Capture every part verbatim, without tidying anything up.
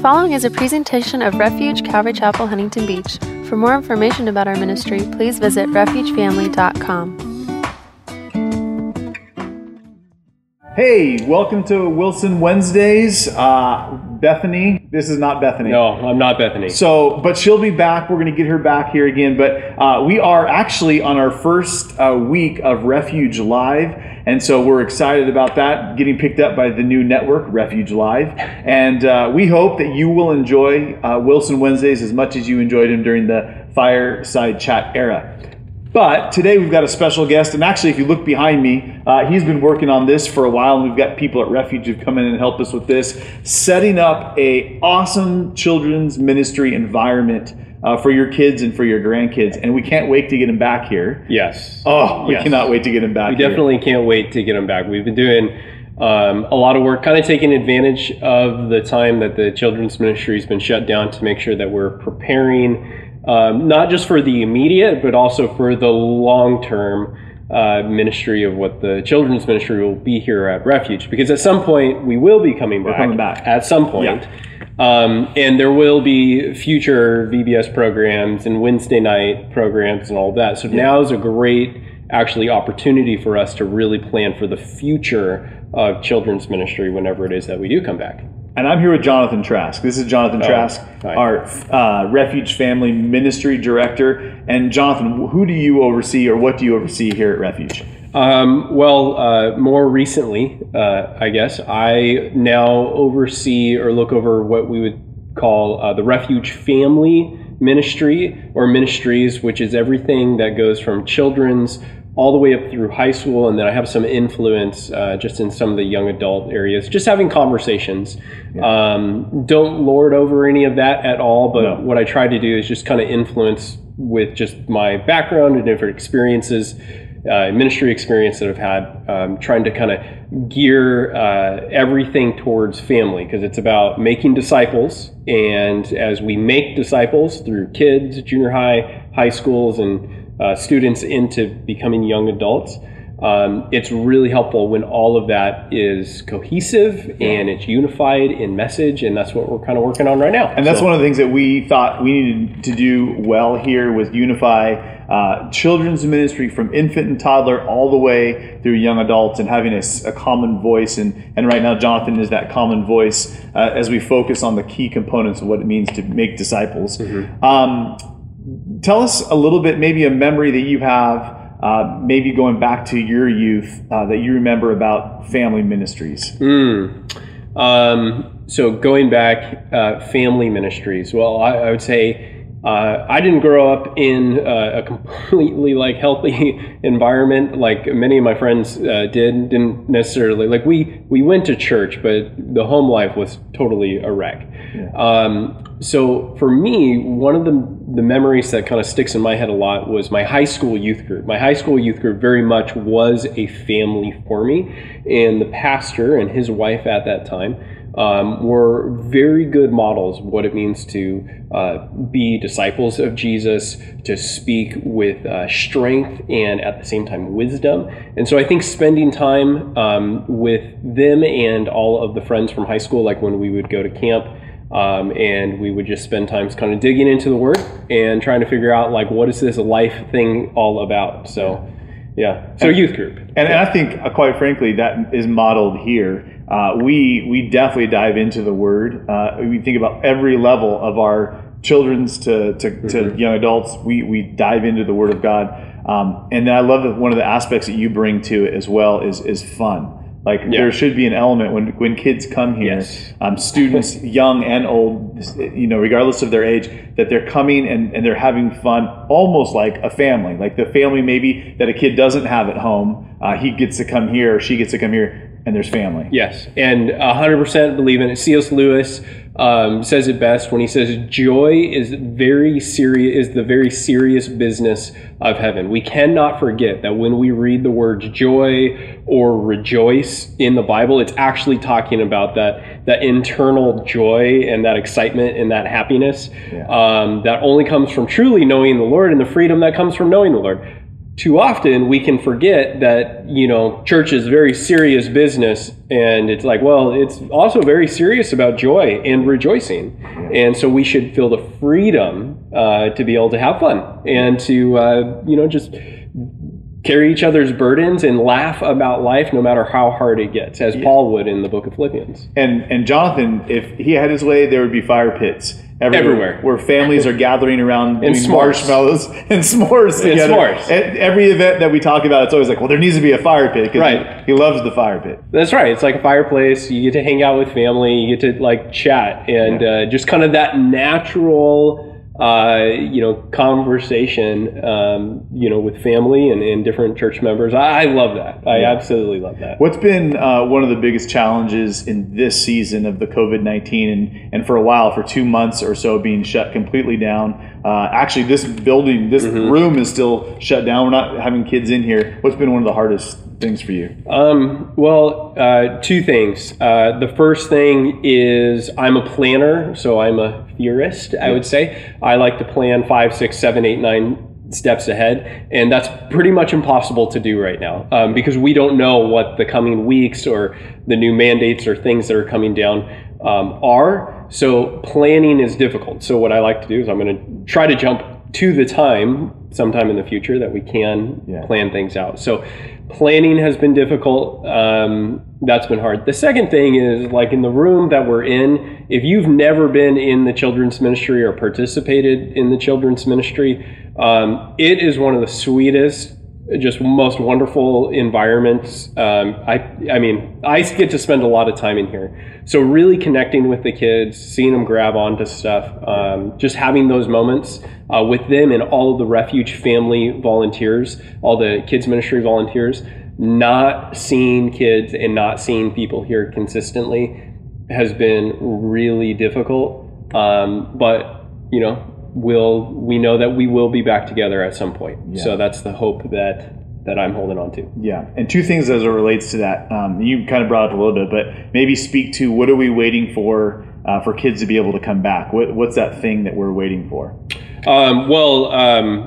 following is a presentation of Refuge Calvary Chapel, Huntington Beach. For more information about our ministry, please visit refuge family dot com. Hey, welcome to Wilson Wednesdays. Uh, Bethany, this is not Bethany. No, I'm not Bethany. So, but she'll be back. We're going to get her back here again. But uh, we are actually on our first uh, week of Refuge Live. And so we're excited about that, getting picked up by the new network, Refuge Live. And uh, we hope that you will enjoy uh, Wilson Wednesdays as much as you enjoyed them during the Fireside Chat era. But today we've got a special guest, and actually if you look behind me, uh, he's been working on this for a while, and we've got people at Refuge who've come in and helped us with this, setting up a awesome children's ministry environment uh, for your kids and for your grandkids, and we can't wait to get him back here. Yes. Oh, we yes. cannot wait to get him back we here. We definitely can't wait to get him back. We've been doing um, a lot of work, kind of taking advantage of the time that the children's ministry has been shut down to make sure that we're preparing Um, not just for the immediate, but also for the long-term uh, ministry of what the children's ministry will be here at Refuge. Because at some point, we will be coming back. We're coming back. At some point. Yeah. Um, and there will be future V B S programs and Wednesday night programs and all of that. So yeah. Now is a great, actually, opportunity for us to really plan for the future of children's ministry whenever it is that we do come back. And I'm here with Jonathan Trask. This is Jonathan oh, Trask, hi. our uh, Refuge Family Ministry Director. And Jonathan, who do you oversee, or what do you oversee here at Refuge? Um, well, uh, more recently, uh, I guess, I now oversee or look over what we would call uh, the Refuge Family Ministry or Ministries, which is everything that goes from children's all the way up through high school, and then I have some influence uh, just in some of the young adult areas, just having conversations. Yeah. Um, don't lord over any of that at all, but no. What I try to do is just kind of influence with just my background and different experiences, uh, ministry experience that I've had, um, trying to kind of gear uh, everything towards family, because it's about making disciples, and as we make disciples through kids, junior high, high schools, and Uh, students into becoming young adults, um, it's really helpful when all of that is cohesive and it's unified in message, and that's what we're kind of working on right now. And that's so. one of the things that we thought we needed to do well here was unify uh, children's ministry from infant and toddler all the way through young adults, and having a, a common voice. And, and right now Jonathan is that common voice uh, as we focus on the key components of what it means to make disciples. Mm-hmm. Um, Tell us a little bit, maybe a memory that you have, uh, maybe going back to your youth, uh, that you remember about family ministries. Mm. Um, so going back, uh, family ministries. Well, I, I would say uh, I didn't grow up in uh, a completely like healthy environment like many of my friends uh, did. Didn't necessarily like we we went to church, but the home life was totally a wreck. Yeah. Um, so for me, one of the the memories that kind of sticks in my head a lot was my high school youth group. My high school youth group very much was a family for me, and the pastor and his wife at that time um, were very good models of what it means to uh, be disciples of Jesus, to speak with uh, strength and at the same time wisdom. And so I think spending time um, with them and all of the friends from high school, like when we would go to camp, Um, and we would just spend time kind of digging into the Word and trying to figure out, like, what is this life thing all about? So, yeah. So and, youth group. And, yeah. and I think, uh, quite frankly, that is modeled here. Uh, we we definitely dive into the Word. Uh, we think about every level of our children's to, to, mm-hmm. to young adults. We, we dive into the Word of God. Um, and then I love that one of the aspects that you bring to it as well is is fun. Like yeah. There should be an element when when kids come here, yes. um, students, young and old, you know, regardless of their age, that they're coming and, and they're having fun, almost like a family. Like the family maybe that a kid doesn't have at home, uh, he gets to come here or she gets to come here, and there's family. Yes, and one hundred percent believe in it. C S Lewis um, says it best when he says, "Joy is very serious. Is the very serious business of heaven." We cannot forget that when we read the words joy or rejoice in the Bible, it's actually talking about that that internal joy and that excitement and that happiness yeah. um, that only comes from truly knowing the Lord and the freedom that comes from knowing the Lord. too often we can forget that, you know, church is very serious business, and it's like, well, it's also very serious about joy and rejoicing. And so we should feel the freedom uh, to be able to have fun and to, uh, you know, just carry each other's burdens and laugh about life no matter how hard it gets, as yeah. Paul would in the book of Philippians. And and Jonathan, if he had his way, there would be fire pits everywhere, everywhere. where families are gathering around and doing s'mores. marshmallows and s'mores together. And s'mores. At every event that we talk about, it's always like, well, there needs to be a fire pit, because right. he, he loves the fire pit. That's right. It's like a fireplace. You get to hang out with family. You get to like chat and yeah. uh, just kind of that natural Uh, you know, conversation, um, you know, with family and, and different church members. I, I love that. I yeah. absolutely love that. What's been uh, one of the biggest challenges in this season of the COVID nineteen and, and for a while, for two months or so, being shut completely down? Uh, actually, this building, this mm-hmm. room is still shut down. We're not having kids in here. What's been one of the hardest things for you? Um, well, uh, two things. Uh, the first thing is I'm a planner, so I'm a theorist, I would say. I like to plan five, six, seven, eight, nine steps ahead, and that's pretty much impossible to do right now um, because we don't know what the coming weeks or the new mandates or things that are coming down um, are. So planning is difficult. So what I like to do is I'm going to try to jump to the time sometime in the future that we can yeah. plan things out. So planning has been difficult. Um, that's been hard. The second thing is, like, in the room that we're in, if you've never been in the children's ministry or participated in the children's ministry, um, it is one of the sweetest, just most wonderful environments. Um, I, I mean, I get to spend a lot of time in here. So really connecting with the kids, seeing them grab onto stuff, um, just having those moments uh, with them and all of the Refuge family volunteers, all the kids ministry volunteers, not seeing kids and not seeing people here consistently has been really difficult. Um, but, you know, We'll, we know that we will be back together at some point. Yeah. So that's the hope that that I'm holding on to. Yeah. And two things as it relates to that. Um, you kind of brought up a little bit, but maybe speak to, what are we waiting for uh, for kids to be able to come back? What, what's that thing that we're waiting for? Um, well, um,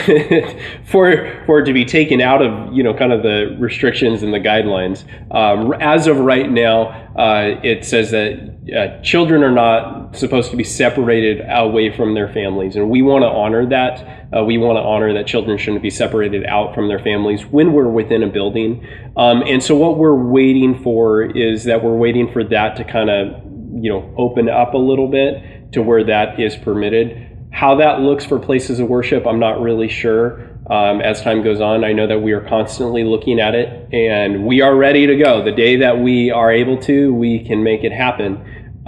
for for it to be taken out of, you know, kind of the restrictions and the guidelines. Um, as of right now, uh, it says that uh, children are not supposed to be separated away from their families, and we want to honor that. Uh, we want to honor that children shouldn't be separated out from their families when we're within a building. Um, and so what we're waiting for is that we're waiting for that to kind of, you know, open up a little bit to where that is permitted. How that looks for places of worship, I'm not really sure. Um, as time goes on, I know that we are constantly looking at it, and we are ready to go. The day that we are able to, we can make it happen.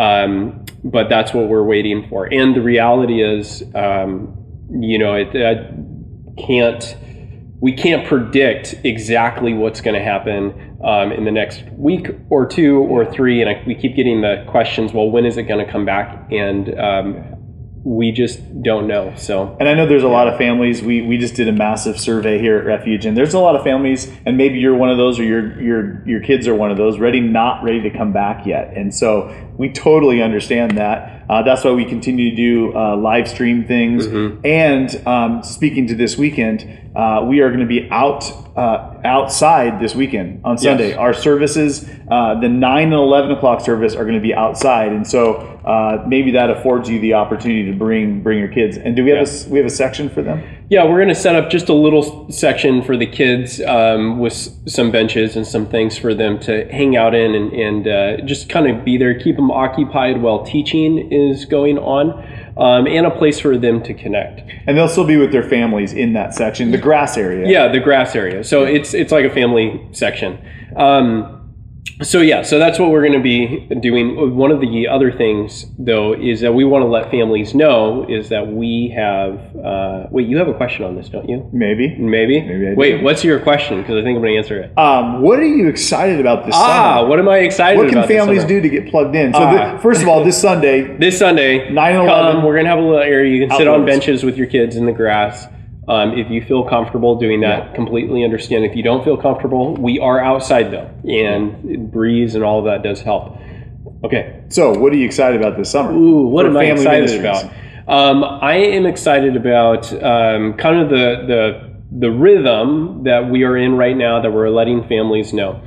Um, but that's what we're waiting for. And the reality is, um, you know, it, it can't, we can't predict exactly what's going to happen um, in the next week or two or three. And I, we keep getting the questions, well, when is it going to come back? And um, we just don't know. So, and I know there's a lot of families. We we just did a massive survey here at Refuge, and there's a lot of families, and maybe you're one of those, or your your your kids are one of those, ready not ready to come back yet. And so we totally understand that. Uh, that's why we continue to do uh, live stream things. Mm-hmm. And um, speaking to this weekend, uh, we are going to be out uh, outside this weekend on Sunday. Yes. Our services, uh, the nine and eleven o'clock service, are going to be outside, and so uh, maybe that affords you the opportunity to bring bring your kids. And do we have yeah. a we have a section for them? Yeah, we're going to set up just a little section for the kids um, with some benches and some things for them to hang out in and, and uh, just kind of be there, keep them occupied while teaching is going on, um, and a place for them to connect. And they'll still be with their families in that section, the grass area. Yeah, the grass area. So it's it's like a family section. Um, So yeah, so that's what we're going to be doing. One of the other things, though, is that we want to let families know is that we have. Uh, wait, you have a question on this, don't you? Maybe. Maybe. Maybe I do. Wait, what's your question? Because I think I'm going to answer it. Um, what are you excited about this ah, summer? Ah, what am I excited about? What about can families do to get plugged in? So, ah. the, first of all, this Sunday, this Sunday, nine and eleven, we're going to have a little area you can outdoors. sit on benches with your kids in the grass. Um, if you feel comfortable doing that, yeah. completely understand. If you don't feel comfortable, we are outside though, and breeze and all of that does help. Okay. So, what are you excited about this summer? Ooh, what am I excited ministries? about? Um, I am excited about um, kind of the the the rhythm that we are in right now, that we're letting families know.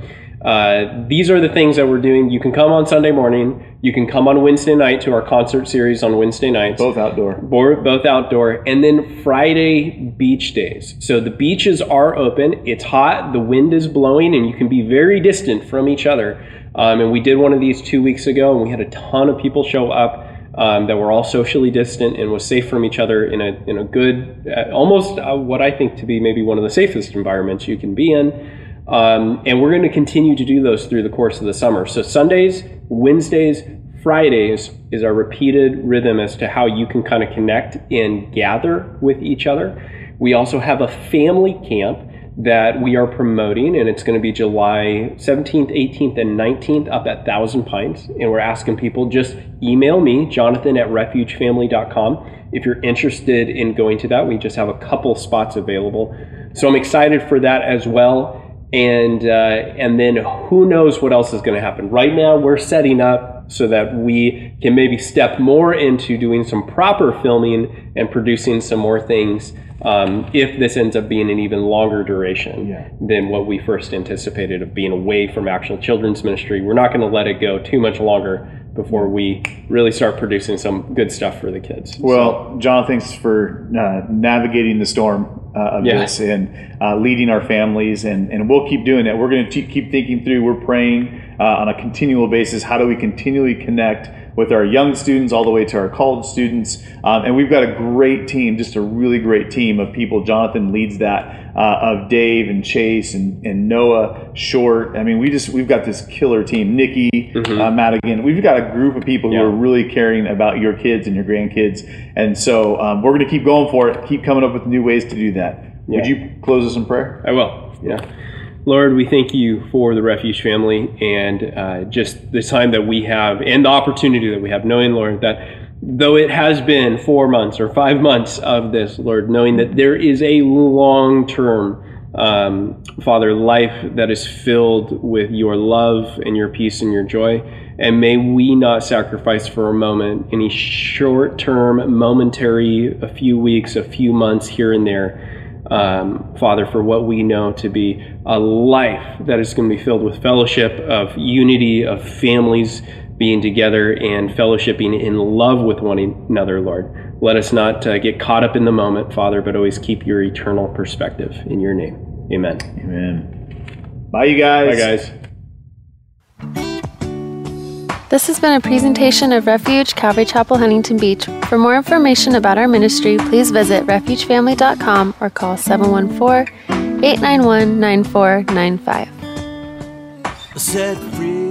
Uh, these are the things that we're doing. You can come on Sunday morning. You can come on Wednesday night to our concert series on Wednesday nights. Both outdoor. Both outdoor. And then Friday, beach days. So the beaches are open. It's hot. The wind is blowing, and you can be very distant from each other. Um, and we did one of these two weeks ago, and we had a ton of people show up um, that were all socially distant and was safe from each other in a in a good, uh, almost uh, what I think to be maybe one of the safest environments you can be in. Um, and we're going to continue to do those through the course of the summer. So Sundays, Wednesdays, Fridays is our repeated rhythm as to how you can kind of connect and gather with each other. We also have a family camp that we are promoting, and it's going to be July seventeenth, eighteenth, and nineteenth up at Thousand Pines. And we're asking people, just email me, Jonathan at refuge family dot com, if you're interested in going to that. We just have a couple spots available. So I'm excited for that as well. And uh, and then who knows what else is going to happen. Right now, we're setting up so that we can maybe step more into doing some proper filming and producing some more things um, if this ends up being an even longer duration yeah. than what we first anticipated of being away from actual children's ministry. We're not going to let it go too much longer before we really start producing some good stuff for the kids. Well, so. John, thanks for uh, navigating the storm uh, of yeah. this and uh, leading our families, and, and we'll keep doing that. We're going to keep thinking through. We're praying uh, on a continual basis. How do we continually connect with our young students all the way to our college students? Um, and we've got a great team, just a really great team of people. Jonathan leads that, uh, of Dave and Chase and, and Noah Short. I mean, we just, we've got this killer team. Nikki, mm-hmm. uh, Madigan. We've got a group of people who yeah. are really caring about your kids and your grandkids. And so um, we're going to keep going for it, keep coming up with new ways to do that. Yeah. Would you close us in prayer? I will. Yeah. Lord, we thank you for the Refuge family and uh, just the time that we have and the opportunity that we have, knowing, Lord, that though it has been four months or five months of this, Lord, knowing that there is a long-term, um, Father, life that is filled with your love and your peace and your joy. And may we not sacrifice for a moment any short-term, momentary, a few weeks, a few months here and there, Um, Father, for what we know to be a life that is going to be filled with fellowship, of unity, of families being together and fellowshipping in love with one another, Lord. Let us not uh, get caught up in the moment, Father, but always keep your eternal perspective. In your name, amen. Amen. Bye, you guys. Bye, guys. This has been a presentation of Refuge Calvary Chapel, Huntington Beach. For more information about our ministry, please visit refuge family dot com or call seven one four, eight nine one, nine four nine five. Set free.